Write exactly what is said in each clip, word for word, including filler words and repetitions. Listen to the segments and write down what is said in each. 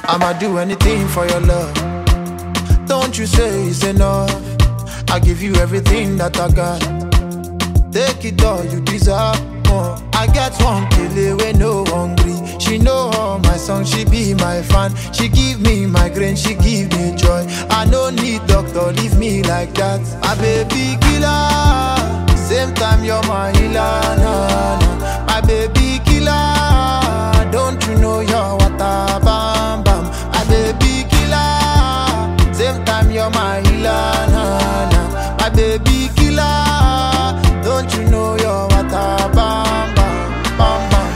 I'ma do anything for your love. Don't you say it's enough? I give you everything that I got. Take it all, you deserve more. I get one killer when no hungry. She know all my songs, she be my fan. She give me migraine, she give me joy. I no need doctor, leave me like that. My baby killer, same time you're my healer. Nah, nah. My baby killer, don't you know you're water bam bam. My baby killer, same time you're my healer. Nah, nah. My baby killer, don't you know you're water bam bam bam bam.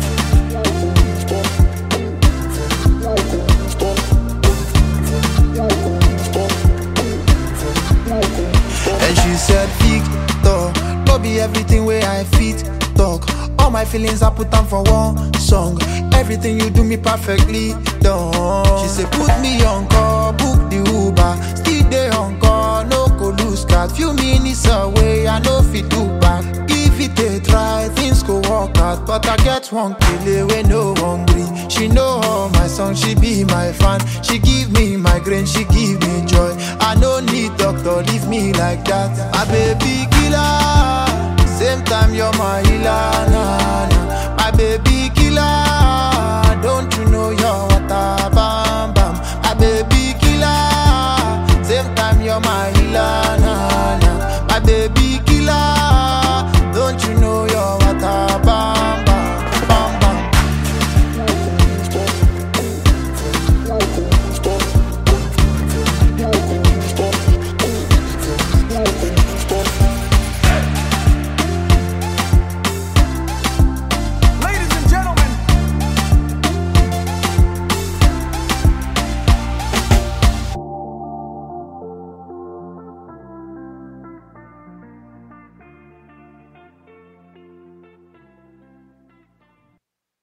And she said, Victor, no be everything where I fit talk. All my feelings I put down for one song. Everything you do me perfectly done. She said, put me on call, book the Uber. Still day on call, no go lose card. Few minutes away, I know fit do back. Give it a try, things go work out. But I get one killer when no hungry. She know all my songs, she be my fan. She give me migraine, she give me joy. I no need doctor, leave me like that. My baby killer, same time you're my healer. Nah, nah. My baby killer, don't you know you're